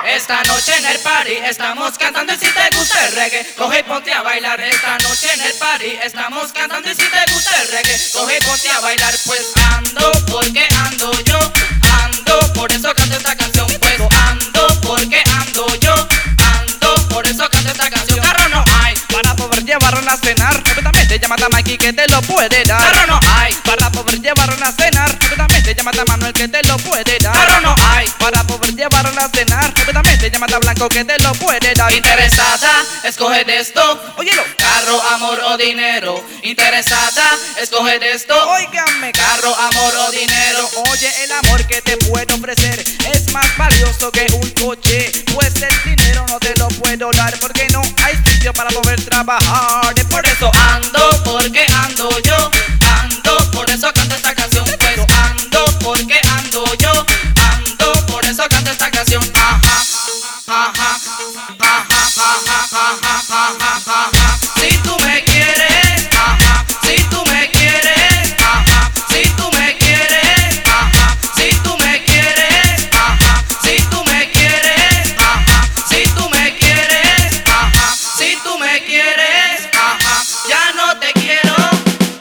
Esta noche en el party estamos cantando y si te gusta el reggae, coge y ponte a bailar. Esta noche en el party estamos cantando y si te gusta el reggae, coge y ponte a bailar. Pues ando porque ando yo, ando, por eso canto esta canción. Pues ando porque ando yo, ando, por eso canto esta canción. Carro no hay para poder llevarla a cenar. Rápidamente llama a Mikey que te lo puede dar. carro no hay Para poder llevarla a cenar. Rápidamente llama a Manuel que te lo puede dar. carro no hay. Para poder llevarla a cenar. Rápidamente llama a Blanco que te lo puede dar. Interesada, escoge de esto. Óyelo, Carro, amor o dinero. Interesada, escoge de esto. óigame, Carro, amor o dinero. oye, el amor que te puedo ofrecer es más valioso que un coche. Pues el dinero no te lo puedo dar porque no hay sitio para poder trabajar.